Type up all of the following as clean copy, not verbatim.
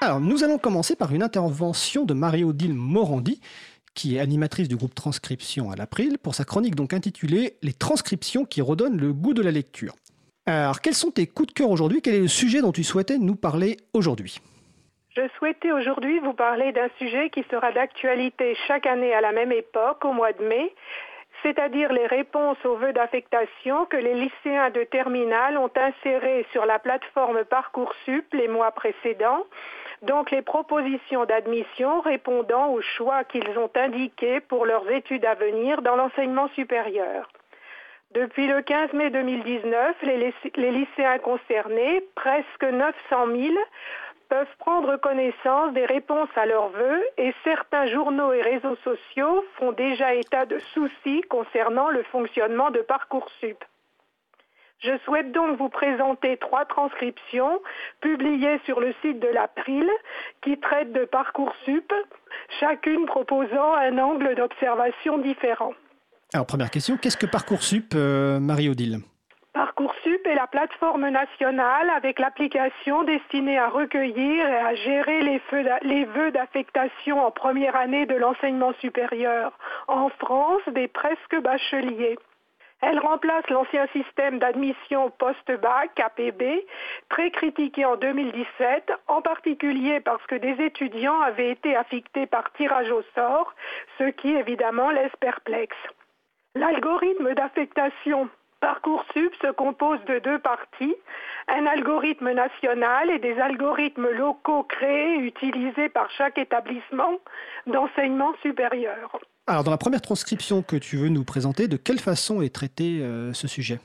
Alors, nous allons commencer par une intervention de Marie-Odile Morandi, qui est animatrice du groupe Transcription à l'April, pour sa chronique donc intitulée «Les transcriptions qui redonnent le goût de la lecture». Alors, quels sont tes coups de cœur aujourd'hui? Quel est le sujet dont tu souhaitais nous parler aujourd'hui? Je souhaitais aujourd'hui vous parler d'un sujet qui sera d'actualité chaque année à la même époque, au mois de mai, c'est-à-dire les réponses aux vœux d'affectation que les lycéens de terminale ont insérés sur la plateforme Parcoursup les mois précédents, donc les propositions d'admission répondant aux choix qu'ils ont indiqués pour leurs études à venir dans l'enseignement supérieur. Depuis le 15 mai 2019, les lycéens concernés, presque 900 000, peuvent prendre connaissance des réponses à leurs vœux et certains journaux et réseaux sociaux font déjà état de soucis concernant le fonctionnement de Parcoursup. Je souhaite donc vous présenter 3 transcriptions publiées sur le site de l'April qui traitent de Parcoursup, chacune proposant un angle d'observation différent. Alors, première question, qu'est-ce que Parcoursup, Marie-Odile? Parcoursup est la plateforme nationale avec l'application destinée à recueillir et à gérer les vœux d'affectation en première année de l'enseignement supérieur en France des presque bacheliers. Elle remplace l'ancien système d'admission post-bac, APB, très critiqué en 2017, en particulier parce que des étudiants avaient été affectés par tirage au sort, ce qui évidemment laisse perplexe. L'algorithme d'affectation Parcoursup se compose de 2 parties, un algorithme national et des algorithmes locaux créés et utilisés par chaque établissement d'enseignement supérieur. Alors, dans la première transcription que tu veux nous présenter, de quelle façon est traité ce sujet?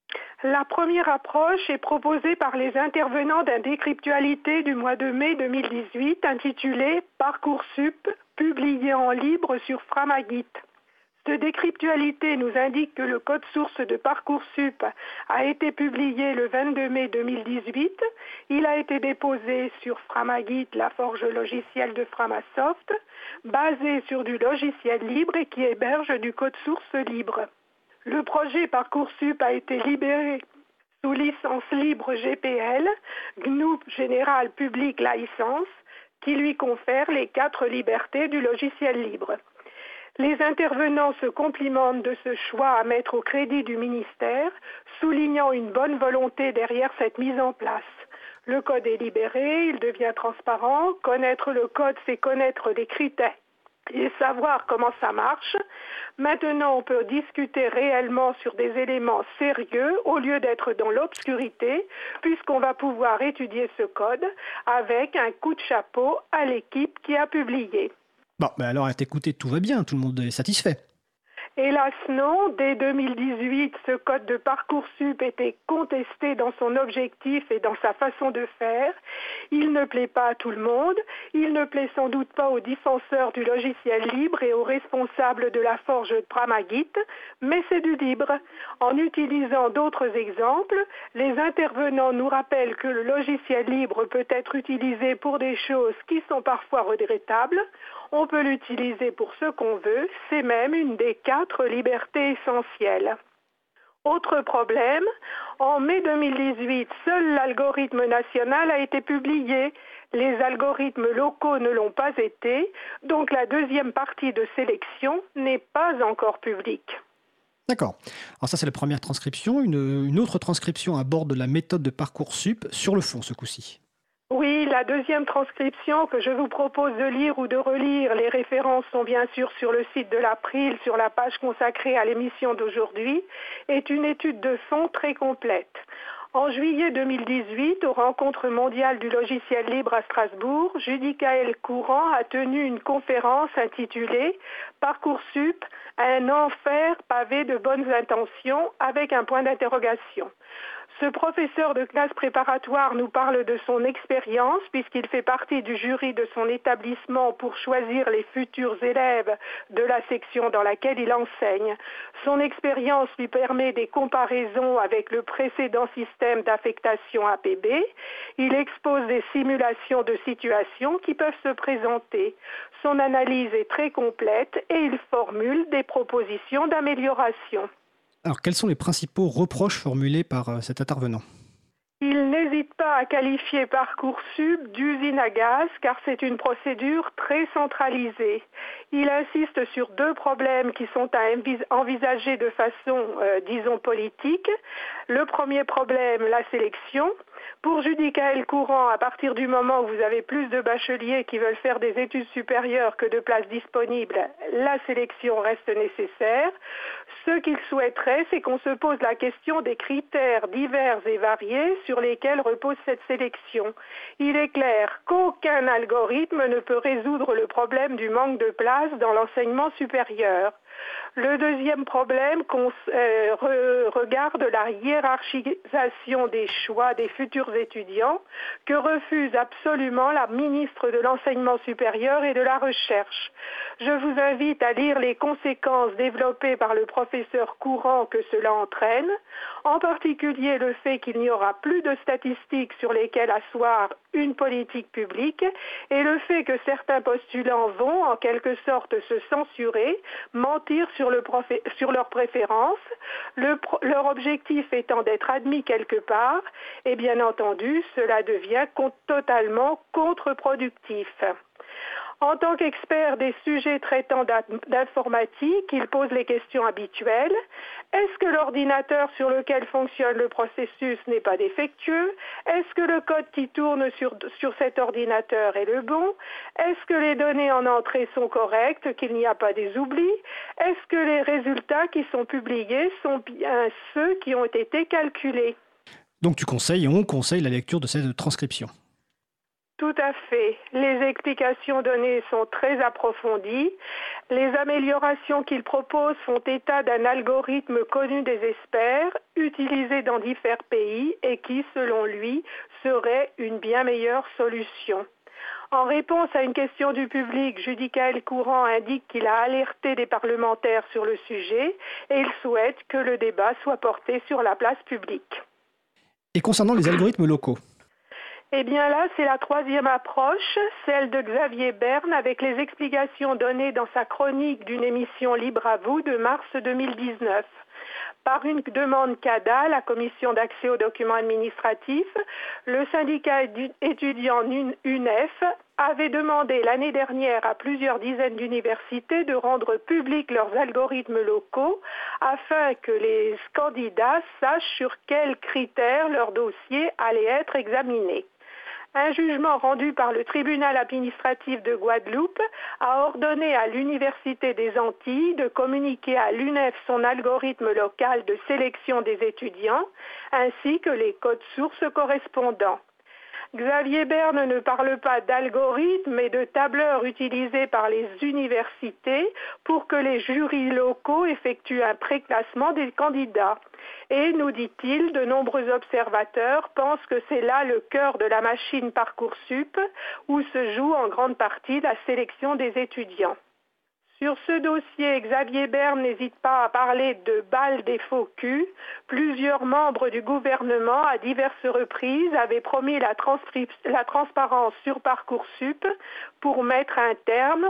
La première approche est proposée par les intervenants d'un décryptualité du mois de mai 2018 intitulé Parcoursup, publié en libre sur Framagit. Cette décryptualité nous indique que le code source de Parcoursup a été publié le 22 mai 2018. Il a été déposé sur Framagit, la forge logicielle de Framasoft, basé sur du logiciel libre et qui héberge du code source libre. Le projet Parcoursup a été libéré sous licence libre GPL, GNU General Public License, qui lui confère les 4 libertés du logiciel libre. Les intervenants se complimentent de ce choix à mettre au crédit du ministère, soulignant une bonne volonté derrière cette mise en place. Le code est libéré, il devient transparent. Connaître le code, c'est connaître les critères et savoir comment ça marche. Maintenant, on peut discuter réellement sur des éléments sérieux au lieu d'être dans l'obscurité, puisqu'on va pouvoir étudier ce code avec un coup de chapeau à l'équipe qui a publié. Bon, ben alors à t'écouter, tout va bien, tout le monde est satisfait. Hélas non, dès 2018, ce code de Parcoursup était contesté dans son objectif et dans sa façon de faire. Il ne plaît pas à tout le monde, il ne plaît sans doute pas aux défenseurs du logiciel libre et aux responsables de la forge Framagit, mais c'est du libre. En utilisant d'autres exemples, les intervenants nous rappellent que le logiciel libre peut être utilisé pour des choses qui sont parfois regrettables. On peut l'utiliser pour ce qu'on veut, c'est même une des 4 libertés essentielles. Autre problème, en mai 2018, seul l'algorithme national a été publié. Les algorithmes locaux ne l'ont pas été, donc la deuxième partie de sélection n'est pas encore publique. D'accord. Alors ça, c'est la première transcription. Une autre transcription aborde la méthode de Parcoursup sur le fond, ce coup-ci. Oui, la deuxième transcription que je vous propose de lire ou de relire, les références sont bien sûr sur le site de l'April, sur la page consacrée à l'émission d'aujourd'hui, est une étude de fond très complète. En juillet 2018, aux rencontres mondiales du logiciel libre à Strasbourg, Judicaël Courant a tenu une conférence intitulée Parcoursup, un enfer pavé de bonnes intentions avec un point d'interrogation. Ce professeur de classe préparatoire nous parle de son expérience puisqu'il fait partie du jury de son établissement pour choisir les futurs élèves de la section dans laquelle il enseigne. Son expérience lui permet des comparaisons avec le précédent système d'affectation APB. Il expose des simulations de situations qui peuvent se présenter. Son analyse est très complète et il formule des propositions d'amélioration. Alors, quels sont les principaux reproches formulés par cet intervenant? Il n'hésite pas à qualifier Parcoursup d'usine à gaz car c'est une procédure très centralisée. Il insiste sur deux problèmes qui sont à envisager de façon, disons, politique. Le premier problème, la sélection. Pour Judicaël Courant, à partir du moment où vous avez plus de bacheliers qui veulent faire des études supérieures que de places disponibles, la sélection reste nécessaire. Ce qu'il souhaiterait, c'est qu'on se pose la question des critères divers et variés sur lesquels repose cette sélection. Il est clair qu'aucun algorithme ne peut résoudre le problème du manque de place dans l'enseignement supérieur. Le deuxième problème regarde la hiérarchisation des choix des futurs étudiants que refuse absolument la ministre de l'Enseignement supérieur et de la Recherche. Je vous invite à lire les conséquences développées par le professeur Courant que cela entraîne, en particulier le fait qu'il n'y aura plus de statistiques sur lesquelles asseoir une politique publique et le fait que certains postulants vont en quelque sorte se censurer, mentir sur leurs préférences, leur objectif étant d'être admis quelque part, et bien entendu, cela devient totalement contre-productif. En tant qu'expert des sujets traitant d'informatique, il pose les questions habituelles. Est-ce que l'ordinateur sur lequel fonctionne le processus n'est pas défectueux? Est-ce que le code qui tourne sur cet ordinateur est le bon? Est-ce que les données en entrée sont correctes, qu'il n'y a pas des oublis? Est-ce que les résultats qui sont publiés sont bien ceux qui ont été calculés? Donc on conseille la lecture de cette transcription. Tout à fait. Les explications données sont très approfondies. Les améliorations qu'il propose font état d'un algorithme connu des experts, utilisé dans divers pays et qui, selon lui, serait une bien meilleure solution. En réponse à une question du public, Judicaël Courant indique qu'il a alerté des parlementaires sur le sujet et il souhaite que le débat soit porté sur la place publique. Et concernant les algorithmes locaux? Eh bien là, c'est la troisième approche, celle de Xavier Berne, avec les explications données dans sa chronique d'une émission Libre à vous de mars 2019. Par une demande CADA, la Commission d'accès aux documents administratifs, le syndicat étudiant UNEF avait demandé l'année dernière à plusieurs dizaines d'universités de rendre publics leurs algorithmes locaux afin que les candidats sachent sur quels critères leur dossier allait être examiné. Un jugement rendu par le tribunal administratif de Guadeloupe a ordonné à l'Université des Antilles de communiquer à l'UNEF son algorithme local de sélection des étudiants, ainsi que les codes sources correspondants. Xavier Berne ne parle pas d'algorithme mais de tableurs utilisés par les universités pour que les jurys locaux effectuent un préclassement des candidats. Et, nous dit-il, de nombreux observateurs pensent que c'est là le cœur de la machine Parcoursup où se joue en grande partie la sélection des étudiants. Sur ce dossier, Xavier Berne n'hésite pas à parler de balle des faux culs. Plusieurs membres du gouvernement, à diverses reprises, avaient promis la transparence sur Parcoursup pour mettre un terme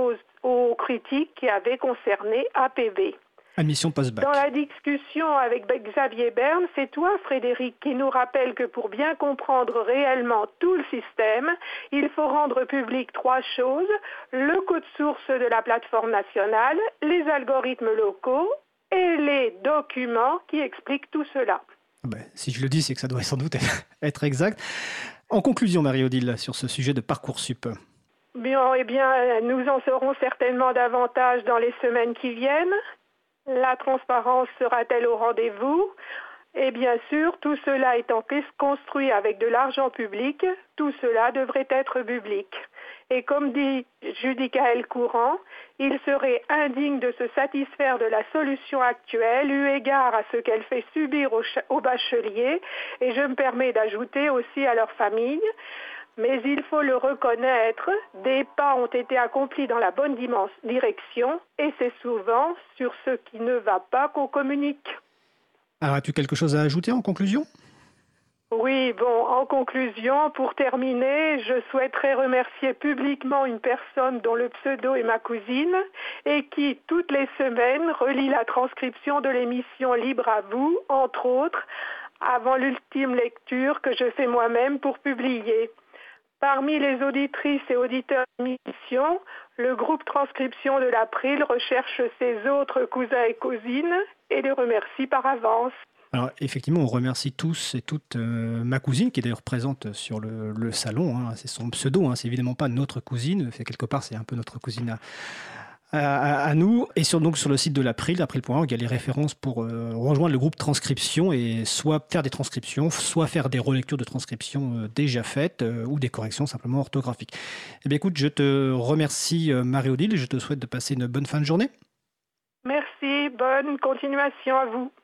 aux critiques qui avaient concerné APB. Admission post-bac. Dans la discussion avec Xavier Berne, c'est toi, Frédéric, qui nous rappelle que pour bien comprendre réellement tout le système, il faut rendre public trois choses: le code source de la plateforme nationale, les algorithmes locaux et les documents qui expliquent tout cela. Si je le dis, c'est que ça doit sans doute être exact. En conclusion, Marie-Odile, sur ce sujet de Parcoursup. Bien, nous en saurons certainement davantage dans les semaines qui viennent. La transparence sera-t-elle au rendez-vous? Et bien sûr, tout cela étant construit avec de l'argent public, tout cela devrait être public. Et comme dit Judicaël Courant, il serait indigne de se satisfaire de la solution actuelle eu égard à ce qu'elle fait subir aux bacheliers, et je me permets d'ajouter aussi à leurs familles. Mais il faut le reconnaître, des pas ont été accomplis dans la bonne direction et c'est souvent sur ce qui ne va pas qu'on communique. Alors, as-tu quelque chose à ajouter en conclusion? Oui, en conclusion, pour terminer, je souhaiterais remercier publiquement une personne dont le pseudo est ma cousine et qui, toutes les semaines, relit la transcription de l'émission Libre à vous, entre autres, avant l'ultime lecture que je fais moi-même pour publier. Parmi les auditrices et auditeurs d'émission, le groupe Transcription de l'April recherche ses autres cousins et cousines et les remercie par avance. Alors effectivement, on remercie tous et toutes ma cousine qui est d'ailleurs présente sur le salon. Hein. C'est son pseudo, hein. C'est évidemment pas notre cousine. Quelque part, c'est un peu notre cousine à nous. Et donc sur le site de l'April, april.org, il y a les références pour rejoindre le groupe Transcription et soit faire des transcriptions, soit faire des relectures de transcriptions déjà faites ou des corrections simplement orthographiques. Eh bien écoute, je te remercie Marie-Odile et je te souhaite de passer une bonne fin de journée. Merci, bonne continuation à vous.